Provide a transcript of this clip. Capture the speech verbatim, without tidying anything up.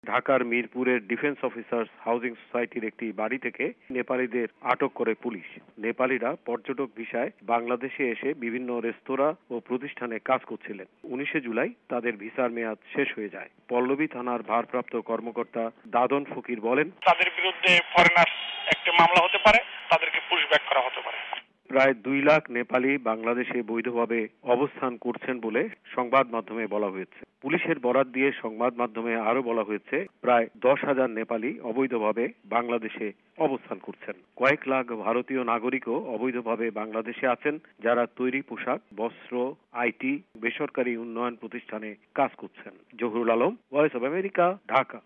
ঢাকার মিরপুরের defence officers housing সোসাইটির একটি বাড়ি থেকে নেপালিদের আটক করে পুলিশ। নেপালিরা পর্যটক ভিসায় বাংলাদেশে এসে বিভিন্ন রেস্তোরাঁ ও প্রতিষ্ঠানে কাজ করছিলেন। উনিশে জুলাই তাদের ভিসার মেয়াদ শেষ হয়ে যায়। পল্লবী থানার ভারপ্রাপ্ত কর্মকর্তা দাদন ফকির বলেন, তাদের বিরুদ্ধে ফরেনার্স একটা মামলা হতে পারে, তাদেরকে পুশব্যাক করা হতে পারে। প্রায় দুই লাখ নেপালি বাংলাদেশে বৈধভাবে অবস্থান করছেন বলে সংবাদ মাধ্যমে বলা হয়েছে। পুলিশের বরাত দিয়ে সংবাদ মাধ্যমে আরো বলা হয়েছে, প্রায় দশ হাজার নেপালি অবৈধভাবে বাংলাদেশে অবস্থান করছেন। কয়েক লাখ ভারতীয় নাগরিকও অবৈধভাবে বাংলাদেশে আছেন, যারা তৈরি পোশাক, বস্ত্র, আইটি, বেসরকারি উন্নয়ন প্রতিষ্ঠানে কাজ করছেন। Zahurul Alam, voice of America, Dhaka.